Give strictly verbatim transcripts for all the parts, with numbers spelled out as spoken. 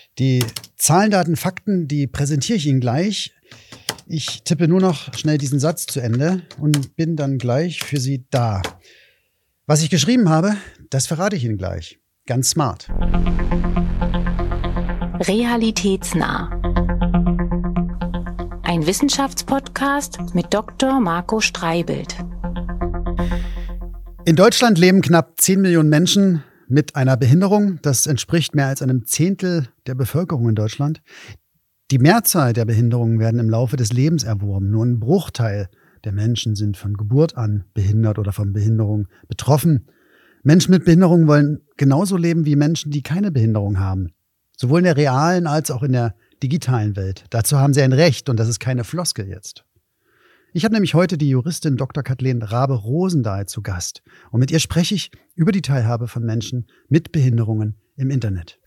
Die Zahlen, Daten, Fakten, die präsentiere ich Ihnen gleich. Ich tippe nur noch schnell diesen Satz zu Ende und bin dann gleich für Sie da. Was ich geschrieben habe, das verrate ich Ihnen gleich. Ganz smart. Realitätsnah. Ein Wissenschaftspodcast mit Doktor Marco Streibelt. In Deutschland leben knapp zehn Millionen Menschen mit einer Behinderung. Das entspricht mehr als einem Zehntel der Bevölkerung in Deutschland. Die Mehrzahl der Behinderungen werden im Laufe des Lebens erworben. Nur ein Bruchteil der Menschen sind von Geburt an behindert oder von Behinderung betroffen. Menschen mit Behinderung wollen genauso leben wie Menschen, die keine Behinderung haben. Sowohl in der realen als auch in der digitalen Welt. Dazu haben sie ein Recht und das ist keine Floskel jetzt. Ich habe nämlich heute die Juristin Doktor Kathleen Rabe-Rosendahl zu Gast. Und mit ihr spreche ich über die Teilhabe von Menschen mit Behinderungen im Internet.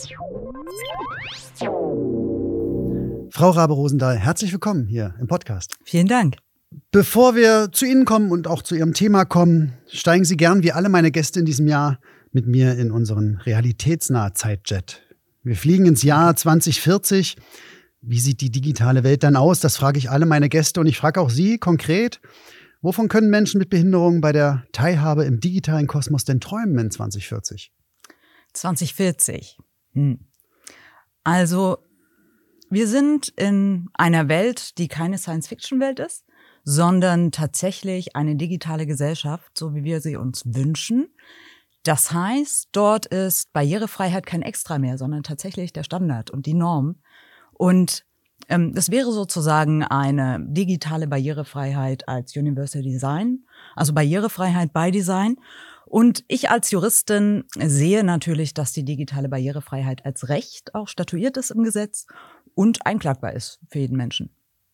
Frau Rabe-Rosendahl, herzlich willkommen hier im Podcast. Vielen Dank. Bevor wir zu Ihnen kommen und auch zu Ihrem Thema kommen, steigen Sie gern wie alle meine Gäste in diesem Jahr mit mir in unseren realitätsnahen Zeitjet. Wir fliegen ins Jahr zwanzig vierzig. Wie sieht die digitale Welt dann aus? Das frage ich alle meine Gäste und ich frage auch Sie konkret. Wovon können Menschen mit Behinderungen bei der Teilhabe im digitalen Kosmos denn träumen in zwanzig vierzig? zwanzig vierzig. Hm. Also, wir sind in einer Welt, die keine Science-Fiction-Welt ist, sondern tatsächlich eine digitale Gesellschaft, so wie wir sie uns wünschen. Das heißt, dort ist Barrierefreiheit kein Extra mehr, sondern tatsächlich der Standard und die Norm. Und ähm, das wäre sozusagen eine digitale Barrierefreiheit als Universal Design, also Barrierefreiheit by Design. Und ich als Juristin sehe natürlich, dass die digitale Barrierefreiheit als Recht auch statuiert ist im Gesetz und einklagbar ist für jeden Menschen.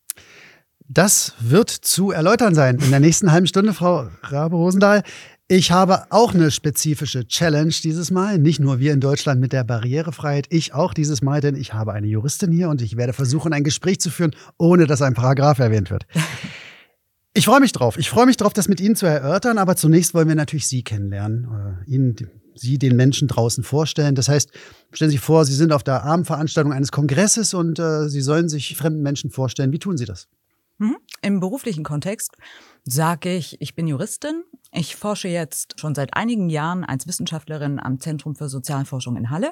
Das wird zu erläutern sein in der nächsten halben Stunde, Frau Rabe-Rosendahl. Ich habe auch eine spezifische Challenge dieses Mal. Nicht nur wir in Deutschland mit der Barrierefreiheit, ich auch dieses Mal, denn ich habe eine Juristin hier und ich werde versuchen, ein Gespräch zu führen, ohne dass ein Paragraph erwähnt wird. Ich freue mich drauf. Ich freue mich drauf, das mit Ihnen zu erörtern, aber zunächst wollen wir natürlich Sie kennenlernen, äh, Ihnen, Sie den Menschen draußen vorstellen. Das heißt, stellen Sie sich vor, Sie sind auf der Abendveranstaltung eines Kongresses und äh, Sie sollen sich fremden Menschen vorstellen. Wie tun Sie das? Mhm. Im beruflichen Kontext sage ich, ich bin Juristin. Ich forsche jetzt schon seit einigen Jahren als Wissenschaftlerin am Zentrum für Sozialforschung in Halle.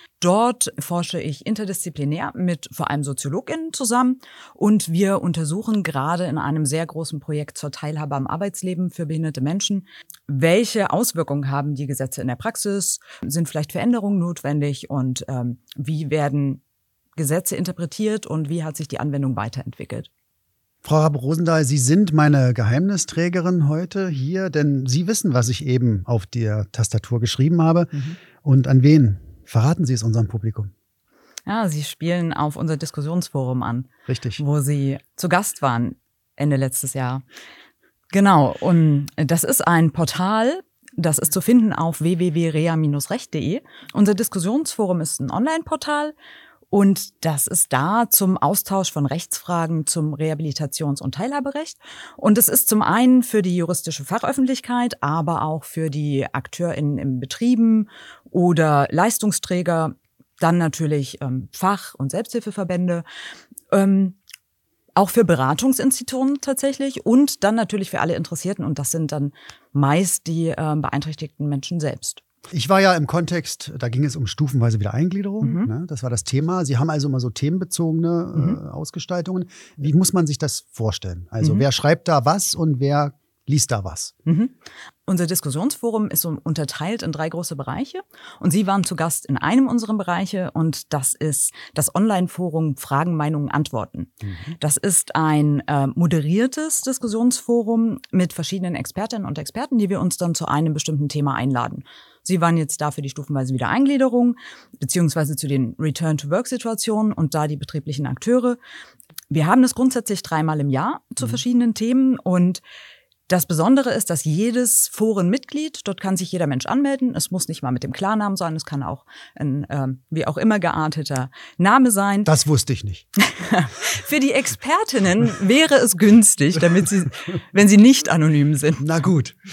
Dort forsche ich interdisziplinär mit vor allem SoziologInnen zusammen und wir untersuchen gerade in einem sehr großen Projekt zur Teilhabe am Arbeitsleben für behinderte Menschen, welche Auswirkungen haben die Gesetze in der Praxis, sind vielleicht Veränderungen notwendig und ähm, wie werden Gesetze interpretiert und wie hat sich die Anwendung weiterentwickelt. Frau Rabe-Rosendahl, Sie sind meine Geheimnisträgerin heute hier, denn Sie wissen, was ich eben auf der Tastatur geschrieben habe. Mhm. Und an wen verraten Sie es unserem Publikum? Ja, Sie spielen auf unser Diskussionsforum an. Richtig. Wo Sie zu Gast waren Ende letztes Jahr. Genau, und das ist ein Portal, das ist zu finden auf w w w punkt rea Bindestrich recht punkt de. Unser Diskussionsforum ist ein Online-Portal. Und das ist da zum Austausch von Rechtsfragen zum Rehabilitations- und Teilhaberecht. Und es ist zum einen für die juristische Fachöffentlichkeit, aber auch für die AkteurInnen in Betrieben oder Leistungsträger, dann natürlich ähm, Fach- und Selbsthilfeverbände, ähm, auch für Beratungsinstitutionen tatsächlich und dann natürlich für alle Interessierten. Und das sind dann meist die äh, beeinträchtigten Menschen selbst. Ich war ja im Kontext, da ging es um stufenweise Wiedereingliederung, mhm. ne? Das war das Thema. Sie haben also immer so themenbezogene mhm. äh, Ausgestaltungen. Wie muss man sich das vorstellen? Also mhm. wer schreibt da was und wer liest da was? Mhm. Unser Diskussionsforum ist so unterteilt in drei große Bereiche und Sie waren zu Gast in einem unserer Bereiche und das ist das Online-Forum Fragen, Meinungen, Antworten. Mhm. Das ist ein äh, moderiertes Diskussionsforum mit verschiedenen Expertinnen und Experten, die wir uns dann zu einem bestimmten Thema einladen. Sie waren jetzt da für die stufenweise Wiedereingliederung, beziehungsweise zu den Return-to-Work-Situationen und da die betrieblichen Akteure. Wir haben das grundsätzlich dreimal im Jahr zu mhm. verschiedenen Themen und das Besondere ist, dass jedes Forenmitglied, dort kann sich jeder Mensch anmelden. Es muss nicht mal mit dem Klarnamen sein, es kann auch ein ähm, wie auch immer gearteter Name sein. Das wusste ich nicht. Für die Expertinnen wäre es günstig, damit sie, wenn sie nicht anonym sind. Na gut.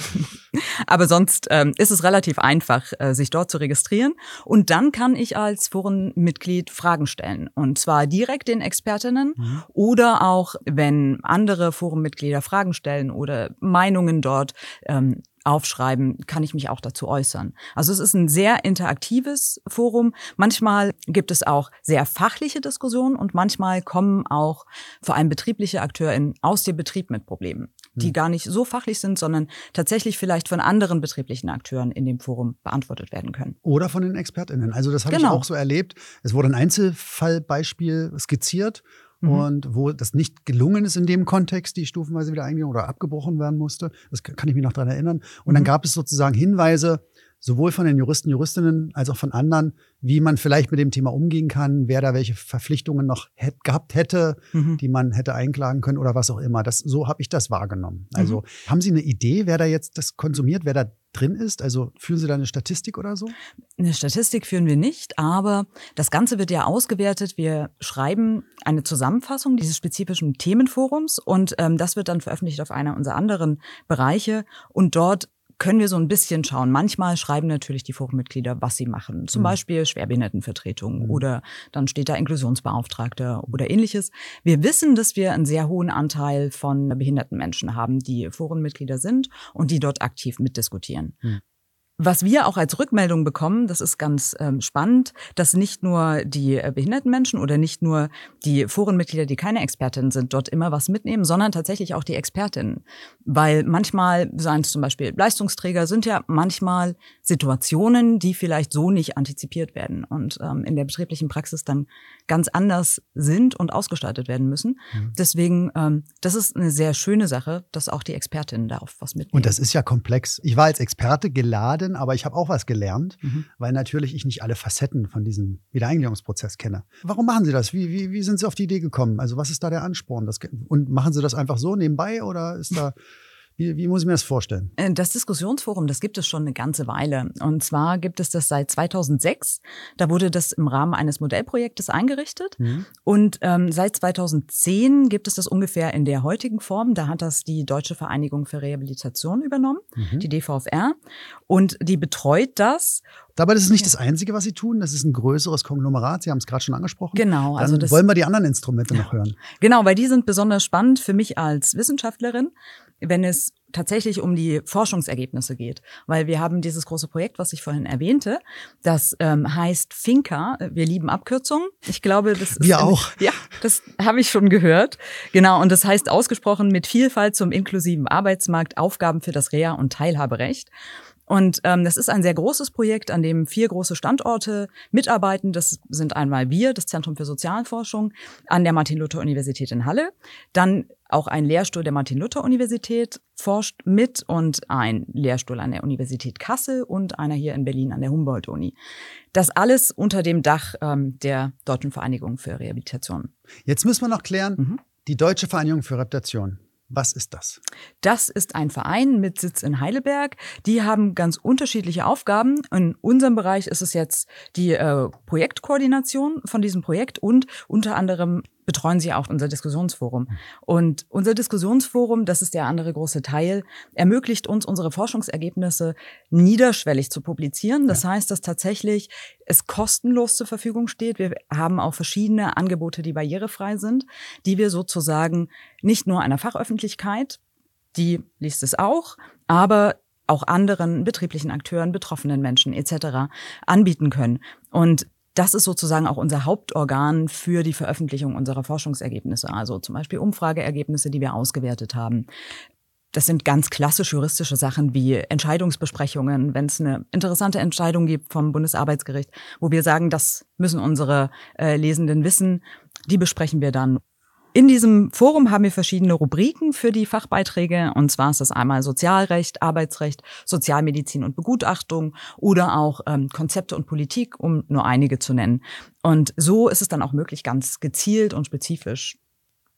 Aber sonst ähm, ist es relativ einfach, äh, sich dort zu registrieren. Und dann kann ich als Forenmitglied Fragen stellen. Und zwar direkt den Expertinnen mhm. oder auch, wenn andere Forenmitglieder Fragen stellen oder Meinungen dort ähm, aufschreiben, kann ich mich auch dazu äußern. Also es ist ein sehr interaktives Forum. Manchmal gibt es auch sehr fachliche Diskussionen und manchmal kommen auch vor allem betriebliche AkteurInnen aus dem Betrieb mit Problemen, die hm. gar nicht so fachlich sind, sondern tatsächlich vielleicht von anderen betrieblichen Akteuren in dem Forum beantwortet werden können. Oder von den ExpertInnen. Also das habe genau. ich auch so erlebt. Es wurde ein Einzelfallbeispiel skizziert. Mhm. Und wo das nicht gelungen ist in dem Kontext, die stufenweise wieder eingegangen oder abgebrochen werden musste. Das kann ich mich noch daran erinnern. Und mhm. dann gab es sozusagen Hinweise, sowohl von den Juristen, Juristinnen als auch von anderen, wie man vielleicht mit dem Thema umgehen kann, wer da welche Verpflichtungen noch hätt, gehabt hätte, mhm. die man hätte einklagen können oder was auch immer. Das, so habe ich das wahrgenommen. Also mhm. haben Sie eine Idee, wer da jetzt das konsumiert, wer da drin ist? Also führen Sie da eine Statistik oder so? Eine Statistik führen wir nicht, aber das Ganze wird ja ausgewertet. Wir schreiben eine Zusammenfassung dieses spezifischen Themenforums und ähm, das wird dann veröffentlicht auf einer unserer anderen Bereiche und dort können wir so ein bisschen schauen. Manchmal schreiben natürlich die Forenmitglieder, was sie machen. Zum mhm. Beispiel Schwerbehindertenvertretung mhm. oder dann steht da Inklusionsbeauftragter oder ähnliches. Wir wissen, dass wir einen sehr hohen Anteil von behinderten Menschen haben, die Forenmitglieder sind und die dort aktiv mitdiskutieren. Mhm. Was wir auch als Rückmeldung bekommen, das ist ganz ähm, spannend, dass nicht nur die äh, behinderten Menschen oder nicht nur die Forenmitglieder, die keine Expertinnen sind, dort immer was mitnehmen, sondern tatsächlich auch die Expertinnen. Weil manchmal, seien es zum Beispiel Leistungsträger, sind ja manchmal Situationen, die vielleicht so nicht antizipiert werden und ähm, in der betrieblichen Praxis dann ganz anders sind und ausgestaltet werden müssen. Mhm. Deswegen, ähm, das ist eine sehr schöne Sache, dass auch die Expertinnen darauf was mitnehmen. Und das ist ja komplex. Ich war als Experte geladen, aber ich habe auch was gelernt, mhm. weil natürlich ich nicht alle Facetten von diesem Wiedereingliederungsprozess kenne. Warum machen Sie das? Wie, wie, wie sind Sie auf die Idee gekommen? Also was ist da der Ansporn? Das, und machen Sie das einfach so nebenbei oder ist da... Wie, wie muss ich mir das vorstellen? Das Diskussionsforum, das gibt es schon eine ganze Weile. Und zwar gibt es das seit zweitausendsechs. Da wurde das im Rahmen eines Modellprojektes eingerichtet. Mhm. Und ähm, seit zweitausendzehn gibt es das ungefähr in der heutigen Form. Da hat das die Deutsche Vereinigung für Rehabilitation übernommen, mhm. die D V F R. Und die betreut das. Aber das ist nicht das Einzige, was Sie tun. Das ist ein größeres Konglomerat. Sie haben es gerade schon angesprochen. Genau. Dann also das, wollen wir die anderen Instrumente noch hören. Genau, weil die sind besonders spannend für mich als Wissenschaftlerin, wenn es tatsächlich um die Forschungsergebnisse geht. Weil wir haben dieses große Projekt, was ich vorhin erwähnte, das ähm, heißt FINCA. Wir lieben Abkürzungen. Ich glaube, das ist... Wir auch. Ja, das habe ich schon gehört. Genau, und das heißt ausgesprochen mit Vielfalt zum inklusiven Arbeitsmarkt, Aufgaben für das Reha- und Teilhaberecht. Und ähm, das ist ein sehr großes Projekt, an dem vier große Standorte mitarbeiten. Das sind einmal wir, das Zentrum für Sozialforschung, an der Martin-Luther-Universität in Halle. Dann auch ein Lehrstuhl der Martin-Luther-Universität forscht mit und ein Lehrstuhl an der Universität Kassel und einer hier in Berlin an der Humboldt-Uni. Das alles unter dem Dach ähm, der Deutschen Vereinigung für Rehabilitation. Jetzt müssen wir noch klären, mhm. die Deutsche Vereinigung für Rehabilitation. Was ist das? Das ist ein Verein mit Sitz in Heidelberg. Die haben ganz unterschiedliche Aufgaben. In unserem Bereich ist es jetzt die äh, Projektkoordination von diesem Projekt und unter anderem betreuen sie auch unser Diskussionsforum. Und unser Diskussionsforum, das ist der andere große Teil, ermöglicht uns, unsere Forschungsergebnisse niederschwellig zu publizieren. Das ja. heißt, dass tatsächlich es kostenlos zur Verfügung steht. Wir haben auch verschiedene Angebote, die barrierefrei sind, die wir sozusagen nicht nur einer Fachöffentlichkeit, die liest es auch, aber auch anderen betrieblichen Akteuren, betroffenen Menschen et cetera anbieten können. Und das ist sozusagen auch unser Hauptorgan für die Veröffentlichung unserer Forschungsergebnisse, also zum Beispiel Umfrageergebnisse, die wir ausgewertet haben. Das sind ganz klassisch juristische Sachen wie Entscheidungsbesprechungen, wenn es eine interessante Entscheidung gibt vom Bundesarbeitsgericht, wo wir sagen, das müssen unsere äh, Lesenden wissen, die besprechen wir dann. In diesem Forum haben wir verschiedene Rubriken für die Fachbeiträge. Und zwar ist das einmal Sozialrecht, Arbeitsrecht, Sozialmedizin und Begutachtung oder auch ähm, Konzepte und Politik, um nur einige zu nennen. Und so ist es dann auch möglich, ganz gezielt und spezifisch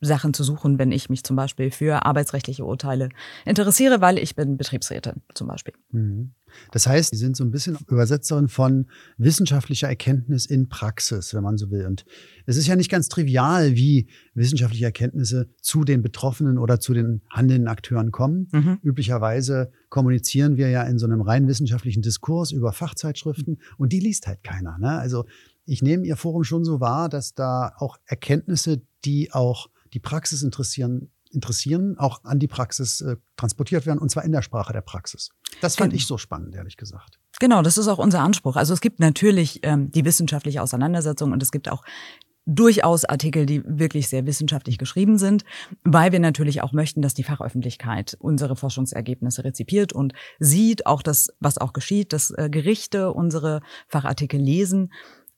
Sachen zu suchen, wenn ich mich zum Beispiel für arbeitsrechtliche Urteile interessiere, weil ich bin Betriebsrätin zum Beispiel. Das heißt, Sie sind so ein bisschen Übersetzerin von wissenschaftlicher Erkenntnis in Praxis, wenn man so will. Und es ist ja nicht ganz trivial, wie wissenschaftliche Erkenntnisse zu den Betroffenen oder zu den handelnden Akteuren kommen. Mhm. Üblicherweise kommunizieren wir ja in so einem rein wissenschaftlichen Diskurs über Fachzeitschriften und die liest halt keiner, ne? Also ich nehme Ihr Forum schon so wahr, dass da auch Erkenntnisse, die auch die Praxis interessieren, interessieren, auch an die Praxis äh, transportiert werden, und zwar in der Sprache der Praxis. Das fand ich so spannend, ehrlich gesagt. Genau, das ist auch unser Anspruch. Also es gibt natürlich ähm, die wissenschaftliche Auseinandersetzung und es gibt auch durchaus Artikel, die wirklich sehr wissenschaftlich geschrieben sind, weil wir natürlich auch möchten, dass die Fachöffentlichkeit unsere Forschungsergebnisse rezipiert und sieht, auch das, was auch geschieht, dass äh, Gerichte unsere Fachartikel lesen.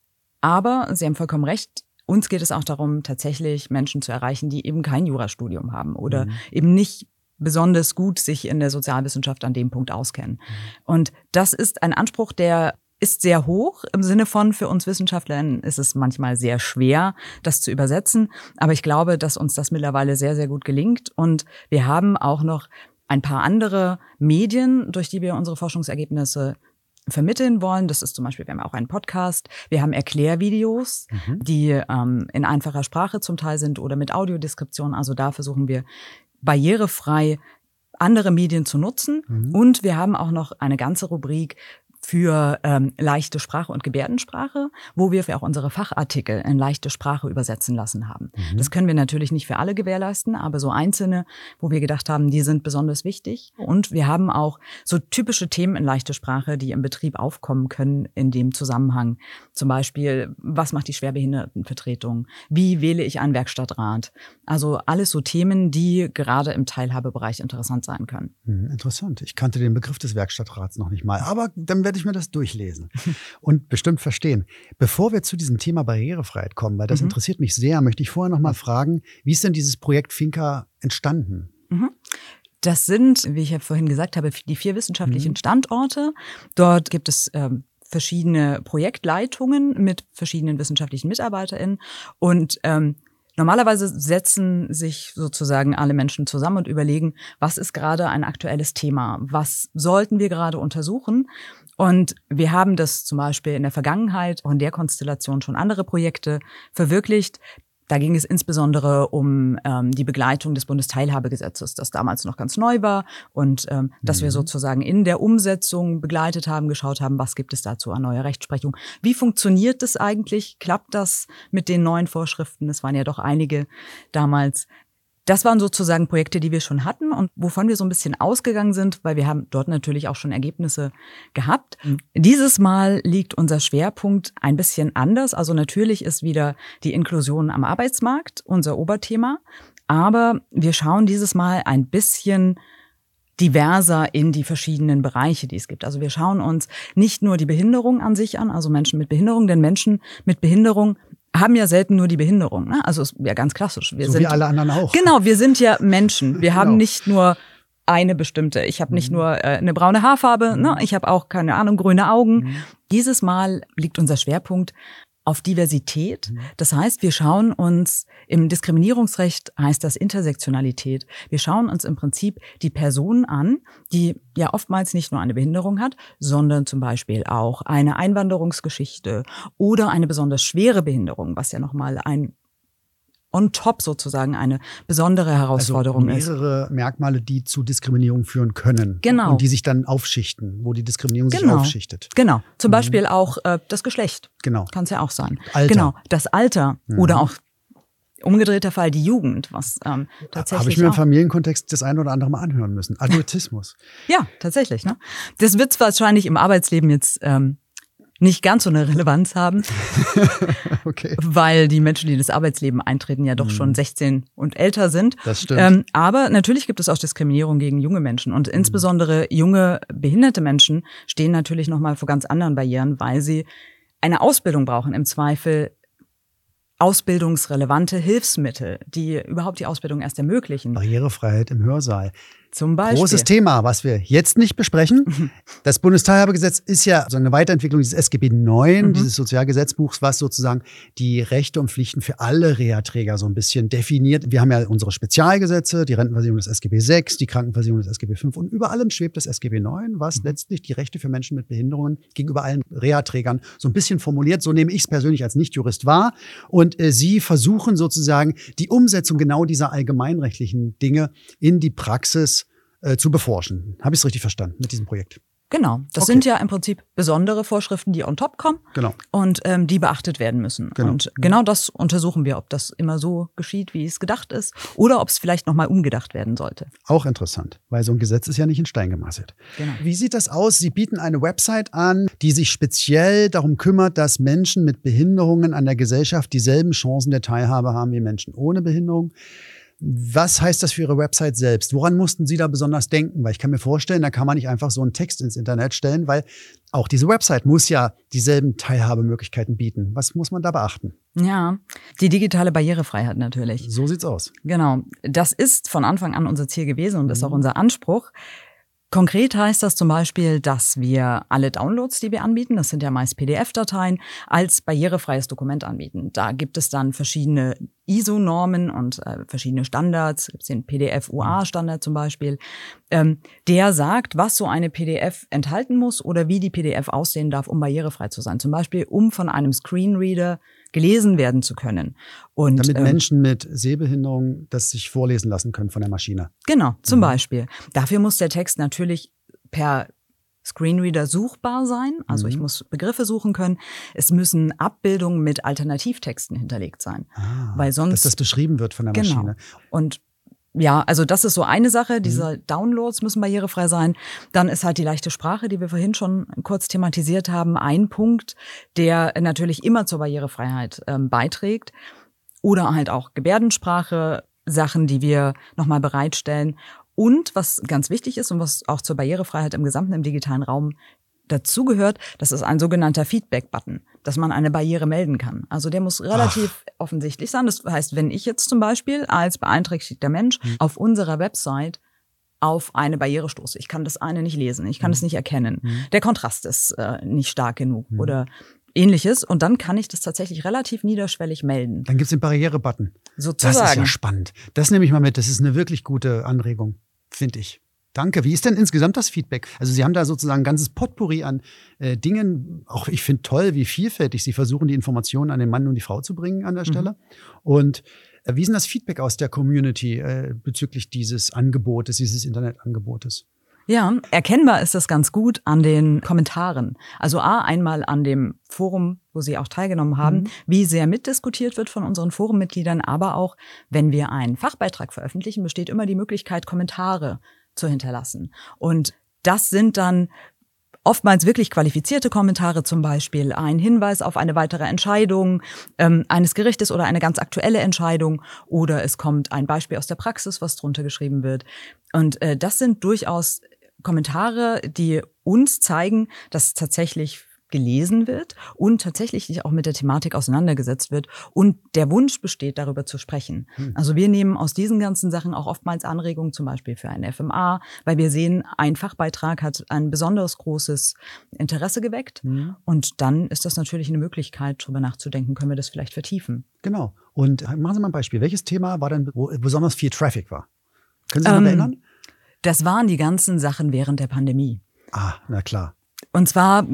Aber Sie haben vollkommen recht, uns geht es auch darum, tatsächlich Menschen zu erreichen, die eben kein Jurastudium haben oder mhm. eben nicht besonders gut sich in der Sozialwissenschaft an dem Punkt auskennen. Mhm. Und das ist ein Anspruch, der ist sehr hoch im Sinne von, für uns Wissenschaftlern ist es manchmal sehr schwer, das zu übersetzen. Aber ich glaube, dass uns das mittlerweile sehr, sehr gut gelingt. Und wir haben auch noch ein paar andere Medien, durch die wir unsere Forschungsergebnisse vermitteln wollen. Das ist zum Beispiel, wir haben auch einen Podcast, wir haben Erklärvideos, mhm. die ähm, in einfacher Sprache zum Teil sind oder mit Audiodeskription. Also da versuchen wir barrierefrei andere Medien zu nutzen. Mhm. Und wir haben auch noch eine ganze Rubrik für ähm, leichte Sprache und Gebärdensprache, wo wir für auch unsere Fachartikel in leichte Sprache übersetzen lassen haben. Mhm. Das können wir natürlich nicht für alle gewährleisten, aber so einzelne, wo wir gedacht haben, die sind besonders wichtig. Und wir haben auch so typische Themen in leichte Sprache, die im Betrieb aufkommen können in dem Zusammenhang. Zum Beispiel, was macht die Schwerbehindertenvertretung? Wie wähle ich einen Werkstattrat? Also alles so Themen, die gerade im Teilhabebereich interessant sein können. Mhm, interessant. Ich kannte den Begriff des Werkstattrats noch nicht mal, aber dann werde ich mir das durchlesen und bestimmt verstehen. Bevor wir zu diesem Thema Barrierefreiheit kommen, weil das mhm. interessiert mich sehr, möchte ich vorher noch mal fragen, wie ist denn dieses Projekt Finca entstanden? Mhm. Das sind, wie ich ja vorhin gesagt habe, die vier wissenschaftlichen mhm. Standorte. Dort gibt es ähm, verschiedene Projektleitungen mit verschiedenen wissenschaftlichen MitarbeiterInnen und ähm, normalerweise setzen sich sozusagen alle Menschen zusammen und überlegen, was ist gerade ein aktuelles Thema? Was sollten wir gerade untersuchen? Und wir haben das zum Beispiel in der Vergangenheit, auch in der Konstellation schon andere Projekte verwirklicht. Da ging es insbesondere um ähm, die Begleitung des Bundesteilhabegesetzes, das damals noch ganz neu war und ähm, mhm. dass wir sozusagen in der Umsetzung begleitet haben, geschaut haben, was gibt es dazu an neuer Rechtsprechung. Wie funktioniert das eigentlich? Klappt das mit den neuen Vorschriften? Es waren ja doch einige damals. Das waren sozusagen Projekte, die wir schon hatten und wovon wir so ein bisschen ausgegangen sind, weil wir haben dort natürlich auch schon Ergebnisse gehabt. Mhm. Dieses Mal liegt unser Schwerpunkt ein bisschen anders. Also natürlich ist wieder die Inklusion am Arbeitsmarkt unser Oberthema, aber wir schauen dieses Mal ein bisschen diverser in die verschiedenen Bereiche, die es gibt. Also wir schauen uns nicht nur die Behinderung an sich an, also Menschen mit Behinderung, denn Menschen mit Behinderung haben ja selten nur die Behinderung, ne? Also ist ja ganz klassisch. Wir so sind, wie alle anderen auch. Genau, wir sind ja Menschen. Wir genau. haben nicht nur eine bestimmte. Ich habe nicht mhm. nur äh, eine braune Haarfarbe, mhm. ne? Ich habe auch, keine Ahnung, grüne Augen. Mhm. Dieses Mal liegt unser Schwerpunkt auf Diversität. Mhm. Das heißt, wir schauen uns, im Diskriminierungsrecht heißt das Intersektionalität. Wir schauen uns im Prinzip die Person an, die ja oftmals nicht nur eine Behinderung hat, sondern zum Beispiel auch eine Einwanderungsgeschichte oder eine besonders schwere Behinderung, was ja nochmal ein on top sozusagen eine besondere Herausforderung ist. Also mehrere ist. Merkmale, die zu Diskriminierung führen können. Genau. Und die sich dann aufschichten, wo die Diskriminierung genau. sich aufschichtet. Genau. Zum mhm. Beispiel auch äh, das Geschlecht. Genau. Kann es ja auch sein. Alter. Genau. Das Alter mhm. oder auch umgedrehter Fall die Jugend, was ähm, tatsächlich habe ich mir im Familienkontext das eine oder andere mal anhören müssen. Adultismus. Ja, tatsächlich. Ne? Das wird wahrscheinlich im Arbeitsleben jetzt ähm, nicht ganz so eine Relevanz haben, okay. weil die Menschen, die in das Arbeitsleben eintreten, ja doch schon mhm. sechzehn und älter sind. Das stimmt. Ähm, aber natürlich gibt es auch Diskriminierung gegen junge Menschen und insbesondere junge behinderte Menschen stehen natürlich noch mal vor ganz anderen Barrieren, weil sie eine Ausbildung brauchen, im Zweifel ausbildungsrelevante Hilfsmittel, die überhaupt die Ausbildung erst ermöglichen. Barrierefreiheit im Hörsaal. Zum Beispiel. Großes Thema, was wir jetzt nicht besprechen. Das Bundesteilhabegesetz ist ja so eine Weiterentwicklung dieses S G B neun, mhm. dieses Sozialgesetzbuchs, was sozusagen die Rechte und Pflichten für alle Reha-Träger so ein bisschen definiert. Wir haben ja unsere Spezialgesetze, die Rentenversicherung des S G B sechs, die Krankenversicherung des S G B fünf und über allem schwebt das S G B neun, was mhm. letztlich die Rechte für Menschen mit Behinderungen gegenüber allen Reha-Trägern so ein bisschen formuliert. So nehme ich es persönlich als Nichtjurist wahr. Und äh, Sie versuchen sozusagen die Umsetzung genau dieser allgemeinrechtlichen Dinge in die Praxis äh, zu beforschen. Habe ich es richtig verstanden mit diesem Projekt? Genau. Das Okay. sind ja im Prinzip besondere Vorschriften, die on top kommen Genau. und ähm, die beachtet werden müssen. Genau. Und genau das untersuchen wir, ob das immer so geschieht, wie es gedacht ist, oder ob es vielleicht nochmal umgedacht werden sollte. Auch interessant, weil so ein Gesetz ist ja nicht in Stein gemeißelt. Genau. Wie sieht das aus? Sie bieten eine Website an, die sich speziell darum kümmert, dass Menschen mit Behinderungen an der Gesellschaft dieselben Chancen der Teilhabe haben wie Menschen ohne Behinderung. Was heißt das für Ihre Website selbst? Woran mussten Sie da besonders denken? Weil ich kann mir vorstellen, da kann man nicht einfach so einen Text ins Internet stellen, weil auch diese Website muss ja dieselben Teilhabemöglichkeiten bieten. Was muss man da beachten? Ja, die digitale Barrierefreiheit natürlich. So sieht's aus. Genau. Das ist von Anfang an unser Ziel gewesen und ist auch unser Anspruch. Konkret heißt das zum Beispiel, dass wir alle Downloads, die wir anbieten, das sind ja meist P D F-Dateien, als barrierefreies Dokument anbieten. Da gibt es dann verschiedene I S O-Normen und äh, verschiedene Standards. Es gibt den P D F-U A-Standard zum Beispiel. Ähm, der sagt, was so eine P D F enthalten muss oder wie die P D F aussehen darf, um barrierefrei zu sein. Zum Beispiel, um von einem Screenreader gelesen werden zu können. Und, Damit ähm, Menschen mit Sehbehinderung das sich vorlesen lassen können von der Maschine. Genau, zum Mhm. Beispiel. Dafür muss der Text natürlich per Screenreader suchbar sein. Also Mhm. ich muss Begriffe suchen können. Es müssen Abbildungen mit Alternativtexten hinterlegt sein. Ah, weil sonst, dass das beschrieben wird von der genau. Maschine. Und ja, also das ist so eine Sache. Diese Downloads müssen barrierefrei sein. Dann ist halt die leichte Sprache, die wir vorhin schon kurz thematisiert haben, ein Punkt, der natürlich immer zur Barrierefreiheit ähm, beiträgt. Oder halt auch Gebärdensprache, Sachen, die wir nochmal bereitstellen. Und was ganz wichtig ist und was auch zur Barrierefreiheit im gesamten im digitalen Raum dazugehört, das ist ein sogenannter Feedback-Button, dass man eine Barriere melden kann. Also der muss relativ Ach. offensichtlich sein. Das heißt, wenn ich jetzt zum Beispiel als beeinträchtigter Mensch mhm. auf unserer Website auf eine Barriere stoße, ich kann das eine nicht lesen, ich kann es mhm. nicht erkennen, mhm. der Kontrast ist äh, nicht stark genug mhm. oder Ähnliches. Und dann kann ich das tatsächlich relativ niederschwellig melden. Dann gibt's den Barriere-Button. Sozusagen. Das ist ja spannend. Das nehme ich mal mit. Das ist eine wirklich gute Anregung, finde ich. Danke. Wie ist denn insgesamt das Feedback? Also Sie haben da sozusagen ein ganzes Potpourri an äh, Dingen. Auch ich finde toll, wie vielfältig Sie versuchen, die Informationen an den Mann und die Frau zu bringen an der Stelle. Mhm. Und äh, wie ist denn das Feedback aus der Community äh, bezüglich dieses Angebotes, dieses Internetangebotes? Ja, erkennbar ist das ganz gut an den Kommentaren. Also A, einmal an dem Forum, wo Sie auch teilgenommen haben, mhm. wie sehr mitdiskutiert wird von unseren Forummitgliedern, aber auch, wenn wir einen Fachbeitrag veröffentlichen, besteht immer die Möglichkeit, Kommentare zu hinterlassen. Und das sind dann oftmals wirklich qualifizierte Kommentare, zum Beispiel ein Hinweis auf eine weitere Entscheidung ähm, eines Gerichtes oder eine ganz aktuelle Entscheidung oder es kommt ein Beispiel aus der Praxis, was drunter geschrieben wird. Und äh, das sind durchaus Kommentare, die uns zeigen, dass tatsächlich gelesen wird und tatsächlich sich auch mit der Thematik auseinandergesetzt wird und der Wunsch besteht, darüber zu sprechen. Hm. Also wir nehmen aus diesen ganzen Sachen auch oftmals Anregungen, zum Beispiel für ein F M A, weil wir sehen, ein Fachbeitrag hat ein besonders großes Interesse geweckt hm. und dann ist das natürlich eine Möglichkeit, darüber nachzudenken, können wir das vielleicht vertiefen. Genau. Und machen Sie mal ein Beispiel. Welches Thema war denn, wo besonders viel Traffic war? Können Sie sich ähm, noch erinnern? Das waren die ganzen Sachen während der Pandemie. Ah, na klar. Und zwar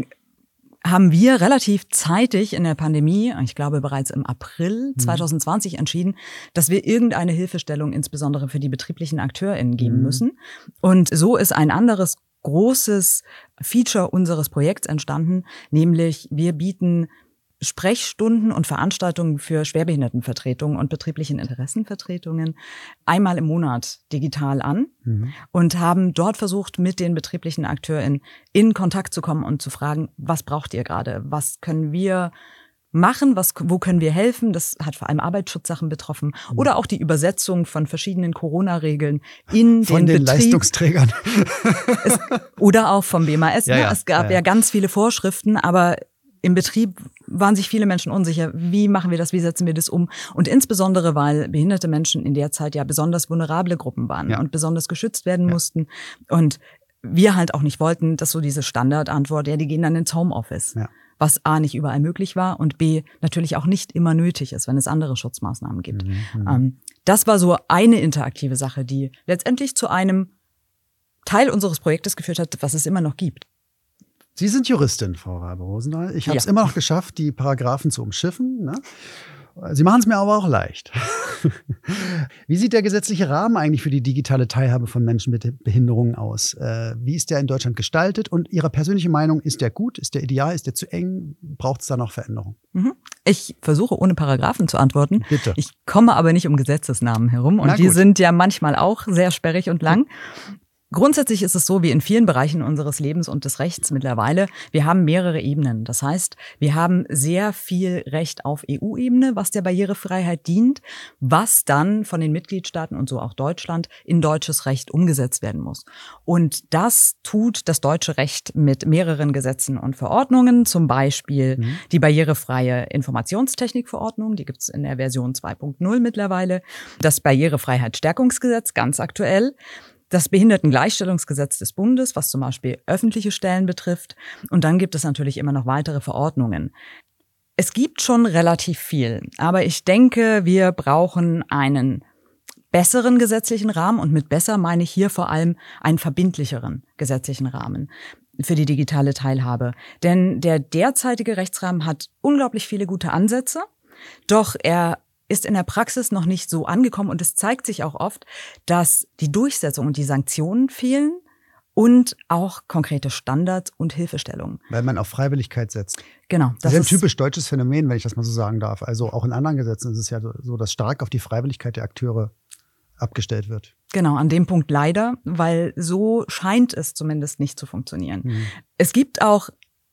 haben wir relativ zeitig in der Pandemie, ich glaube bereits im April zwanzig zwanzig, mhm. entschieden, dass wir irgendeine Hilfestellung insbesondere für die betrieblichen AkteurInnen geben mhm. müssen. Und so ist ein anderes großes Feature unseres Projekts entstanden, nämlich wir bieten Sprechstunden und Veranstaltungen für Schwerbehindertenvertretungen und betrieblichen Interessenvertretungen einmal im Monat digital an mhm. und haben dort versucht, mit den betrieblichen AkteurInnen in Kontakt zu kommen und zu fragen, was braucht ihr gerade? Was können wir machen? Was, wo können wir helfen? Das hat vor allem Arbeitsschutzsachen betroffen mhm. oder auch die Übersetzung von verschiedenen Corona-Regeln in von den, den Betrieb. Leistungsträgern. Es, oder auch vom B M A S. Ja, ne? ja, es gab ja, ja. ja ganz viele Vorschriften, aber im Betrieb waren sich viele Menschen unsicher, wie machen wir das, wie setzen wir das um? Und insbesondere, weil behinderte Menschen in der Zeit ja besonders vulnerable Gruppen waren ja. und besonders geschützt werden ja. mussten. Und wir halt auch nicht wollten, dass so diese Standardantwort, ja, die gehen dann ins Homeoffice. Ja. Was A, nicht überall möglich war und B, natürlich auch nicht immer nötig ist, wenn es andere Schutzmaßnahmen gibt. Mhm, ähm, das war so eine interaktive Sache, die letztendlich zu einem Teil unseres Projektes geführt hat, was es immer noch gibt. Sie sind Juristin, Frau Rabe-Rosendahl. Ich habe es ja. immer noch geschafft, die Paragraphen zu umschiffen. Ne? Sie machen es mir aber auch leicht. Wie sieht der gesetzliche Rahmen eigentlich für die digitale Teilhabe von Menschen mit Behinderungen aus? Äh, wie ist der in Deutschland gestaltet? Und Ihre persönliche Meinung, ist der gut? Ist der ideal? Ist der zu eng? Braucht es da noch Veränderungen? Mhm. Ich versuche, ohne Paragraphen zu antworten. Bitte. Ich komme aber nicht um Gesetzesnamen herum. Und die sind ja manchmal auch sehr sperrig und lang. Grundsätzlich ist es so, wie in vielen Bereichen unseres Lebens und des Rechts mittlerweile, wir haben mehrere Ebenen. Das heißt, wir haben sehr viel Recht auf E U-Ebene, was der Barrierefreiheit dient, was dann von den Mitgliedstaaten und so auch Deutschland in deutsches Recht umgesetzt werden muss. Und das tut das deutsche Recht mit mehreren Gesetzen und Verordnungen, zum Beispiel mhm. die barrierefreie Informationstechnikverordnung, die gibt's in der Version zwei Punkt null mittlerweile, das Barrierefreiheitsstärkungsgesetz, ganz aktuell, das Behindertengleichstellungsgesetz des Bundes, was zum Beispiel öffentliche Stellen betrifft. Und dann gibt es natürlich immer noch weitere Verordnungen. Es gibt schon relativ viel, aber ich denke, wir brauchen einen besseren gesetzlichen Rahmen. Und mit besser meine ich hier vor allem einen verbindlicheren gesetzlichen Rahmen für die digitale Teilhabe. Denn der derzeitige Rechtsrahmen hat unglaublich viele gute Ansätze, doch er ist in der Praxis noch nicht so angekommen und es zeigt sich auch oft, dass die Durchsetzung und die Sanktionen fehlen und auch konkrete Standards und Hilfestellungen. Weil man auf Freiwilligkeit setzt. Genau. Das, das ist ein typisch deutsches Phänomen, wenn ich das mal so sagen darf. Also auch in anderen Gesetzen ist es ja so, dass stark auf die Freiwilligkeit der Akteure abgestellt wird. Genau, an dem Punkt leider, weil so scheint es zumindest nicht zu funktionieren. Mhm. Es gibt auch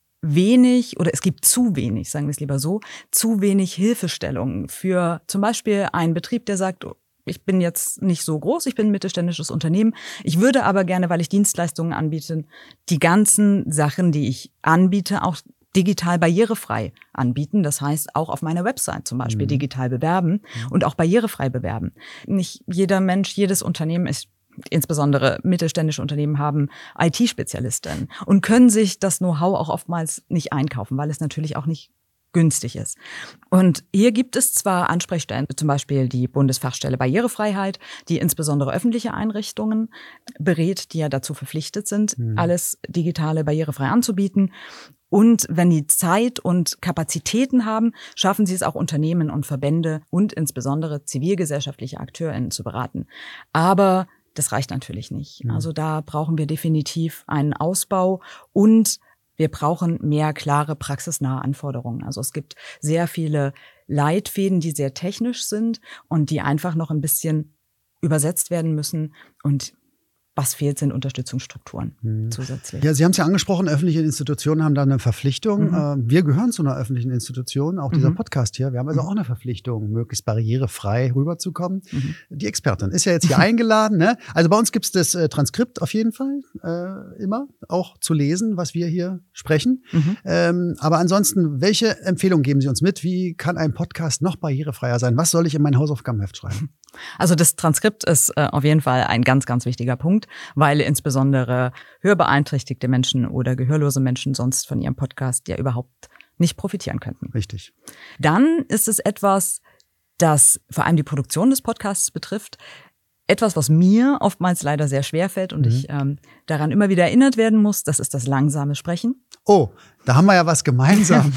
wenig oder es gibt zu wenig, sagen wir es lieber so, zu wenig Hilfestellungen für zum Beispiel einen Betrieb, der sagt, ich bin jetzt nicht so groß, ich bin ein mittelständisches Unternehmen, ich würde aber gerne, weil ich Dienstleistungen anbiete, die ganzen Sachen, die ich anbiete, auch digital barrierefrei anbieten. Das heißt, auch auf meiner Website zum Beispiel mhm. digital bewerben und auch barrierefrei bewerben. Nicht jeder Mensch, jedes Unternehmen ist insbesondere mittelständische Unternehmen haben I T-Spezialisten und können sich das Know-how auch oftmals nicht einkaufen, weil es natürlich auch nicht günstig ist. Und hier gibt es zwar Ansprechstellen, zum Beispiel die Bundesfachstelle Barrierefreiheit, die insbesondere öffentliche Einrichtungen berät, die ja dazu verpflichtet sind, mhm. alles digitale barrierefrei anzubieten. Und wenn die Zeit und Kapazitäten haben, schaffen sie es auch, Unternehmen und Verbände und insbesondere zivilgesellschaftliche AkteurInnen zu beraten. Aber das reicht natürlich nicht. Ja. Also da brauchen wir definitiv einen Ausbau und wir brauchen mehr klare, praxisnahe Anforderungen. Also es gibt sehr viele Leitfäden, die sehr technisch sind und die einfach noch ein bisschen übersetzt werden müssen. Und was fehlt, sind Unterstützungsstrukturen hm. zusätzlich. Ja, Sie haben es ja angesprochen, öffentliche Institutionen haben da eine Verpflichtung. Mhm. Wir gehören zu einer öffentlichen Institution, auch dieser mhm. Podcast hier. Wir haben also mhm. auch eine Verpflichtung, möglichst barrierefrei rüberzukommen. Mhm. Die Expertin ist ja jetzt hier eingeladen. Ne? Also bei uns gibt es das äh, Transkript auf jeden Fall äh, immer, auch zu lesen, was wir hier sprechen. Mhm. Ähm, aber ansonsten, welche Empfehlungen geben Sie uns mit? Wie kann ein Podcast noch barrierefreier sein? Was soll ich in mein Hausaufgabenheft schreiben? Also das Transkript ist äh, auf jeden Fall ein ganz, ganz wichtiger Punkt, weil insbesondere hörbeeinträchtigte Menschen oder gehörlose Menschen sonst von ihrem Podcast ja überhaupt nicht profitieren könnten. Richtig. Dann ist es etwas, das vor allem die Produktion des Podcasts betrifft, etwas, was mir oftmals leider sehr schwer fällt und mhm. ich ähm, daran immer wieder erinnert werden muss, das ist das langsame Sprechen. Oh, da haben wir ja was gemeinsam.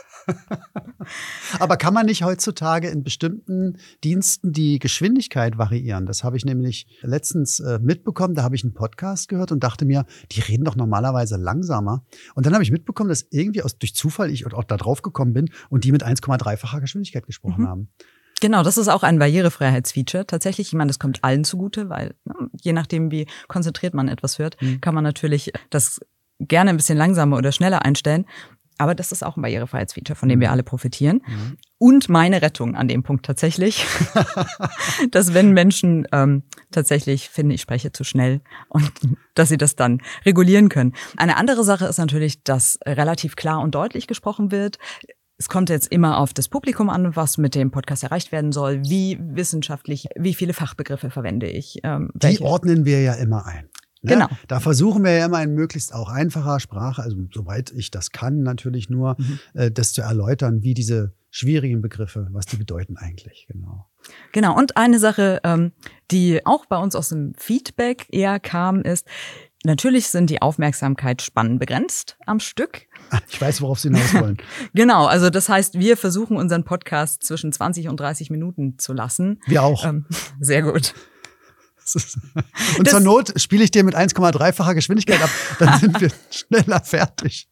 Aber kann man nicht heutzutage in bestimmten Diensten die Geschwindigkeit variieren? Das habe ich nämlich letztens äh, mitbekommen. Da habe ich einen Podcast gehört und dachte mir, die reden doch normalerweise langsamer. Und dann habe ich mitbekommen, dass irgendwie aus, durch Zufall ich auch da drauf gekommen bin und die mit eins Komma drei-facher Geschwindigkeit gesprochen mhm. haben. Genau, das ist auch ein Barrierefreiheitsfeature. Tatsächlich, ich meine, das kommt allen zugute, weil ne, je nachdem, wie konzentriert man etwas hört, mhm. kann man natürlich das gerne ein bisschen langsamer oder schneller einstellen. Aber das ist auch ein Barrierefreiheitsfeature, von dem wir alle profitieren. Mhm. Und meine Rettung an dem Punkt tatsächlich, dass wenn Menschen ähm, tatsächlich finden, ich spreche zu schnell und dass sie das dann regulieren können. Eine andere Sache ist natürlich, dass relativ klar und deutlich gesprochen wird. Es kommt jetzt immer auf das Publikum an, was mit dem Podcast erreicht werden soll. Wie wissenschaftlich, wie viele Fachbegriffe verwende ich? Ähm, Die ordnen wir ja immer ein. Ne? Genau. Da versuchen wir ja immer in möglichst auch einfacher Sprache, also soweit ich das kann natürlich nur, mhm. äh, das zu erläutern, wie diese schwierigen Begriffe, was die bedeuten eigentlich, genau. Genau, und eine Sache, ähm, die auch bei uns aus dem Feedback eher kam, ist, natürlich sind die Aufmerksamkeitsspannen begrenzt am Stück. Ich weiß, worauf Sie hinaus wollen. Genau, also das heißt, wir versuchen unseren Podcast zwischen zwanzig und dreißig Minuten zu lassen. Wir auch. Ähm, sehr gut. Und das zur Not spiele ich dir mit eins Komma drei-facher Geschwindigkeit ab, dann sind wir schneller fertig.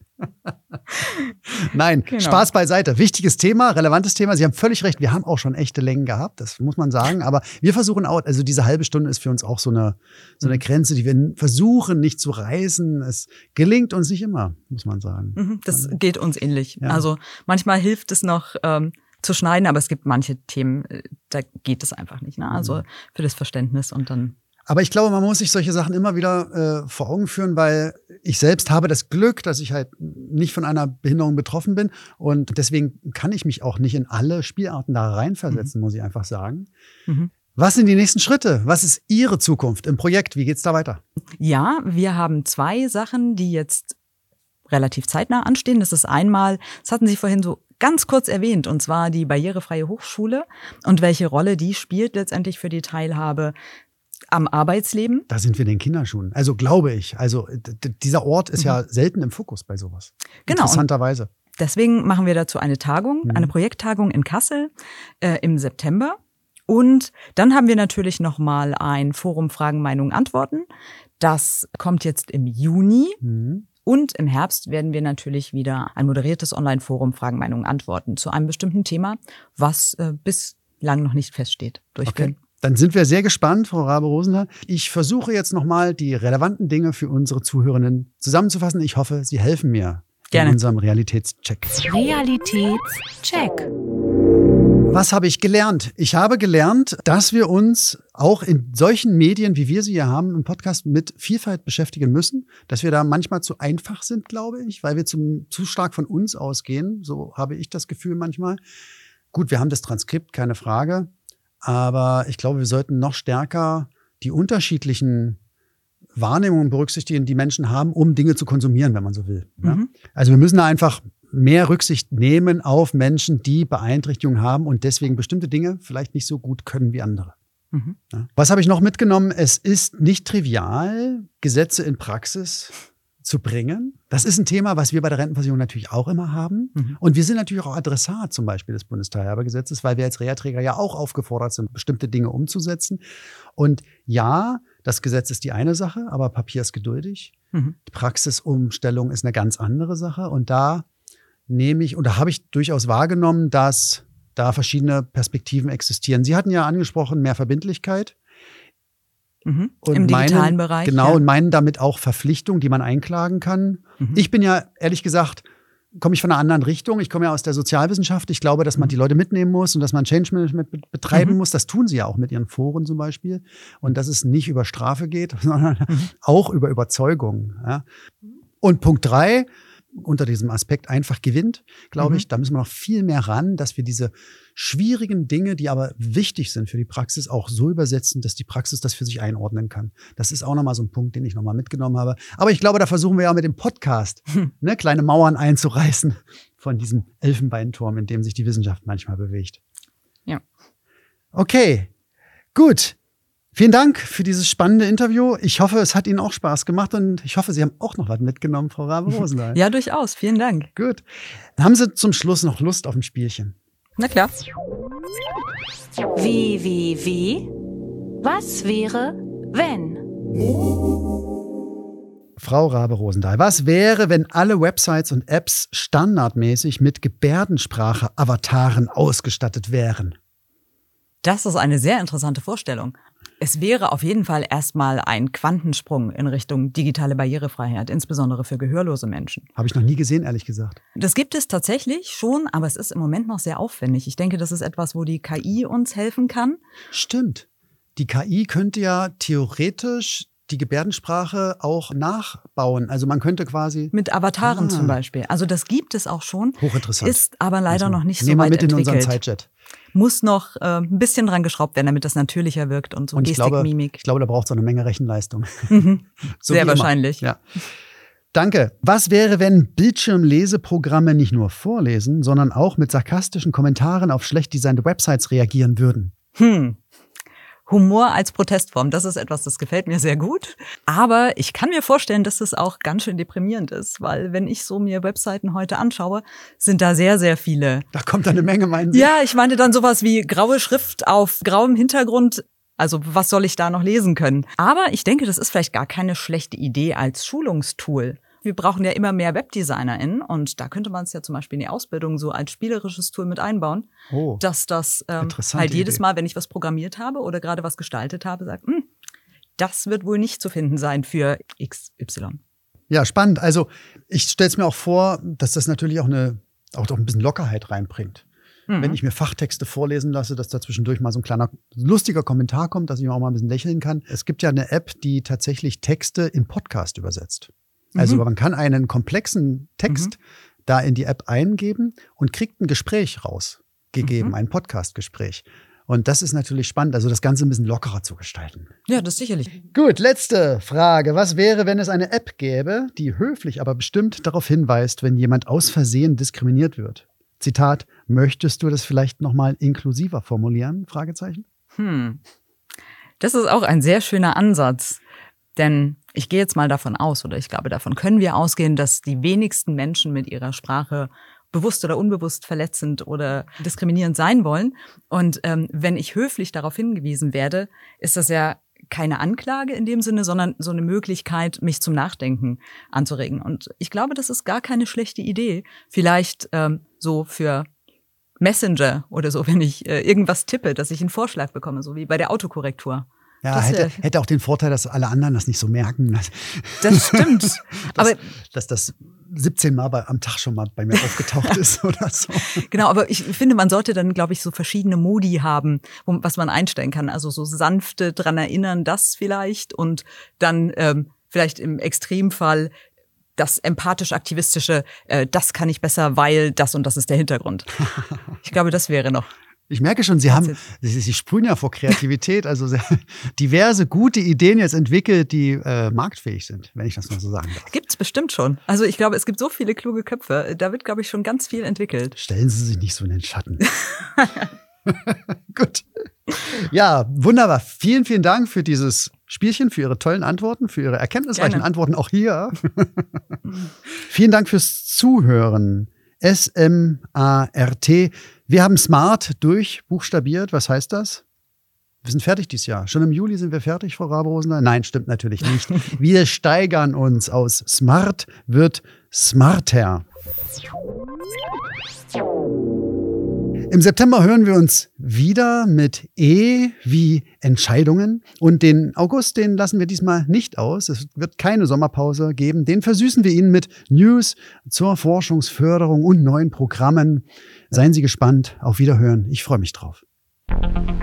Nein, genau. Spaß beiseite. Wichtiges Thema, relevantes Thema. Sie haben völlig recht, wir haben auch schon echte Längen gehabt, das muss man sagen. Aber wir versuchen auch, also diese halbe Stunde ist für uns auch so eine, so eine Grenze, die wir versuchen nicht zu reißen. Es gelingt uns nicht immer, muss man sagen. Das geht uns ähnlich. Ja. Also manchmal hilft es noch, ähm, zu schneiden, aber es gibt manche Themen, da geht es einfach nicht. Ne? Also für das Verständnis und dann. Aber ich glaube, man muss sich solche Sachen immer wieder äh, vor Augen führen, weil ich selbst habe das Glück, dass ich halt nicht von einer Behinderung betroffen bin und deswegen kann ich mich auch nicht in alle Spielarten da reinversetzen, mhm. muss ich einfach sagen. Mhm. Was sind die nächsten Schritte? Was ist Ihre Zukunft im Projekt? Wie geht's da weiter? Ja, wir haben zwei Sachen, die jetzt relativ zeitnah anstehen. Das ist einmal, das hatten Sie vorhin so ganz kurz erwähnt, und zwar die barrierefreie Hochschule und welche Rolle die spielt letztendlich für die Teilhabe am Arbeitsleben. Da sind wir in den Kinderschuhen. Also glaube ich. Also d- dieser Ort ist mhm. ja selten im Fokus bei sowas. Genau. Interessanterweise. Deswegen machen wir dazu eine Tagung, mhm. eine Projekttagung in Kassel äh, im September. Und dann haben wir natürlich noch mal ein Forum Fragen, Meinungen, Antworten. Das kommt jetzt im Juni. Mhm. Und im Herbst werden wir natürlich wieder ein moderiertes Online-Forum Fragen, Meinungen, Antworten zu einem bestimmten Thema, was äh, bislang noch nicht feststeht, durchführen. Okay. Dann sind wir sehr gespannt, Frau Rabe-Rosenthal. Ich versuche jetzt nochmal die relevanten Dinge für unsere Zuhörenden zusammenzufassen. Ich hoffe, Sie helfen mir Gerne. in unserem Realitätscheck. Realitätscheck. Was habe ich gelernt? Ich habe gelernt, dass wir uns auch in solchen Medien, wie wir sie hier haben, im Podcast mit Vielfalt beschäftigen müssen. Dass wir da manchmal zu einfach sind, glaube ich, weil wir zum, zu stark von uns ausgehen. So habe ich das Gefühl manchmal. Gut, wir haben das Transkript, keine Frage. Aber ich glaube, wir sollten noch stärker die unterschiedlichen Wahrnehmungen berücksichtigen, die Menschen haben, um Dinge zu konsumieren, wenn man so will. Mhm. Ja? Also wir müssen da einfach mehr Rücksicht nehmen auf Menschen, die Beeinträchtigungen haben und deswegen bestimmte Dinge vielleicht nicht so gut können wie andere. Mhm. Ja? Was habe ich noch mitgenommen? Es ist nicht trivial, Gesetze in Praxis zu bringen. Das ist ein Thema, was wir bei der Rentenversicherung natürlich auch immer haben. Mhm. Und wir sind natürlich auch Adressat zum Beispiel des Bundesteilhabegesetzes, weil wir als Reha-Träger ja auch aufgefordert sind, bestimmte Dinge umzusetzen. Und ja, das Gesetz ist die eine Sache, aber Papier ist geduldig. Mhm. Die Praxisumstellung ist eine ganz andere Sache. Und da nehme ich, oder habe ich durchaus wahrgenommen, dass da verschiedene Perspektiven existieren. Sie hatten ja angesprochen, mehr Verbindlichkeit. Mhm. Und im digitalen meinen, Bereich. Genau, ja. und meinen damit auch Verpflichtungen, die man einklagen kann. Mhm. Ich bin ja, ehrlich gesagt, komme ich von einer anderen Richtung. Ich komme ja aus der Sozialwissenschaft. Ich glaube, dass man die Leute mitnehmen muss und dass man Change Management betreiben mhm. muss. Das tun sie ja auch mit ihren Foren zum Beispiel. Und dass es nicht über Strafe geht, sondern mhm. auch über Überzeugung. Ja. Und Punkt drei, unter diesem Aspekt einfach gewinnt, glaube mhm. ich, da müssen wir noch viel mehr ran, dass wir diese schwierigen Dinge, die aber wichtig sind für die Praxis, auch so übersetzen, dass die Praxis das für sich einordnen kann. Das ist auch nochmal so ein Punkt, den ich nochmal mitgenommen habe. Aber ich glaube, da versuchen wir ja mit dem Podcast hm. ne, kleine Mauern einzureißen von diesem Elfenbeinturm, in dem sich die Wissenschaft manchmal bewegt. Ja. Okay, gut. Vielen Dank für dieses spannende Interview. Ich hoffe, es hat Ihnen auch Spaß gemacht und ich hoffe, Sie haben auch noch was mitgenommen, Frau Rabe-Rosenthal. Ja, durchaus. Vielen Dank. Gut. Haben Sie zum Schluss noch Lust auf ein Spielchen? Na klar. Wie, wie, wie? Was wäre, wenn? Frau Rabe-Rosenthal, was wäre, wenn alle Websites und Apps standardmäßig mit Gebärdensprache-Avataren ausgestattet wären? Das ist eine sehr interessante Vorstellung. Es wäre auf jeden Fall erstmal ein Quantensprung in Richtung digitale Barrierefreiheit, insbesondere für gehörlose Menschen. Habe ich noch nie gesehen, ehrlich gesagt. Das gibt es tatsächlich schon, aber es ist im Moment noch sehr aufwendig. Ich denke, das ist etwas, wo die K I uns helfen kann. Stimmt. Die K I könnte ja theoretisch die Gebärdensprache auch nachbauen. Also man könnte quasi... Mit Avataren ah. zum Beispiel. Also das gibt es auch schon. Hochinteressant. Ist aber leider also, noch nicht so nehmen wir weit mit entwickelt. in unseren Zeitjet. Muss noch äh, ein bisschen dran geschraubt werden, damit das natürlicher wirkt und so und ich Gestik, glaube, Mimik. Ich glaube, da braucht es auch eine Menge Rechenleistung. Mhm. so Sehr wahrscheinlich. Ja. Danke. Was wäre, wenn Bildschirmleseprogramme nicht nur vorlesen, sondern auch mit sarkastischen Kommentaren auf schlecht designte Websites reagieren würden? Hm. Humor als Protestform, das ist etwas, das gefällt mir sehr gut. Aber ich kann mir vorstellen, dass es auch ganz schön deprimierend ist, weil wenn ich so mir Webseiten heute anschaue, sind da sehr, sehr viele. Da kommt eine Menge, meinen Sie? Ja, ich meine dann sowas wie graue Schrift auf grauem Hintergrund. Also was soll ich da noch lesen können? Aber ich denke, das ist vielleicht gar keine schlechte Idee als Schulungstool. Wir brauchen ja immer mehr WebdesignerInnen und da könnte man es ja zum Beispiel in die Ausbildung so als spielerisches Tool mit einbauen, oh, dass das ähm, halt jedes Mal, wenn ich was programmiert habe oder gerade was gestaltet habe, sagt, hm, das wird wohl nicht zu finden sein für X Y. Ja, spannend. Also ich stelle es mir auch vor, dass das natürlich auch eine auch doch ein bisschen Lockerheit reinbringt. Mhm. Wenn ich mir Fachtexte vorlesen lasse, dass da zwischendurch mal so ein kleiner lustiger Kommentar kommt, dass ich auch mal ein bisschen lächeln kann. Es gibt ja eine App, die tatsächlich Texte in Podcast übersetzt. Also mhm. man kann einen komplexen Text mhm. da in die App eingeben und kriegt ein Gespräch rausgegeben, mhm. ein Podcast-Gespräch. Und das ist natürlich spannend, also das Ganze ein bisschen lockerer zu gestalten. Ja, das sicherlich. Gut, letzte Frage. Was wäre, wenn es eine App gäbe, die höflich, aber bestimmt darauf hinweist, wenn jemand aus Versehen diskriminiert wird? Zitat, möchtest du das vielleicht noch mal inklusiver formulieren? Fragezeichen. Hm. Das ist auch ein sehr schöner Ansatz. Denn ich gehe jetzt mal davon aus, oder ich glaube, davon können wir ausgehen, dass die wenigsten Menschen mit ihrer Sprache bewusst oder unbewusst verletzend oder diskriminierend sein wollen. Und ähm, wenn ich höflich darauf hingewiesen werde, ist das ja keine Anklage in dem Sinne, sondern so eine Möglichkeit, mich zum Nachdenken anzuregen. Und ich glaube, das ist gar keine schlechte Idee. Vielleicht ähm, so für Messenger oder so, wenn ich äh, irgendwas tippe, dass ich einen Vorschlag bekomme, so wie bei der Autokorrektur. Ja, das, hätte, hätte auch den Vorteil, dass alle anderen das nicht so merken. Das stimmt. dass, aber dass das siebzehn Mal bei, am Tag schon mal bei mir aufgetaucht ist oder so. Genau, aber ich finde, man sollte dann, glaube ich, so verschiedene Modi haben, wo, was man einstellen kann. Also so sanfte dran erinnern, das vielleicht und dann ähm, vielleicht im Extremfall das empathisch-aktivistische, äh, das kann ich besser, weil das und das ist der Hintergrund. Ich glaube, das wäre noch. Ich merke schon, Sie haben, Sie, Sie sprühen ja vor Kreativität, also sehr, diverse gute Ideen jetzt entwickelt, die äh, marktfähig sind, wenn ich das mal so sagen darf. Gibt's bestimmt schon. Also ich glaube, es gibt so viele kluge Köpfe, da wird, glaube ich, schon ganz viel entwickelt. Stellen Sie sich nicht so in den Schatten. Gut. Ja, wunderbar. Vielen, vielen Dank für dieses Spielchen, für Ihre tollen Antworten, für Ihre erkenntnisreichen Gerne. Antworten auch hier. Vielen Dank fürs Zuhören. S M A R T. Wir haben Smart durchbuchstabiert. Was heißt das? Wir sind fertig dieses Jahr. Schon im Juli sind wir fertig, Frau Rabe-Rosener? Nein, stimmt natürlich nicht. Wir steigern uns. Aus Smart wird smarter. Im September hören wir uns wieder mit E wie Entscheidungen. Und den August, den lassen wir diesmal nicht aus. Es wird keine Sommerpause geben. Den versüßen wir Ihnen mit News zur Forschungsförderung und neuen Programmen. Seien Sie gespannt. Auf Wiederhören. Ich freue mich drauf.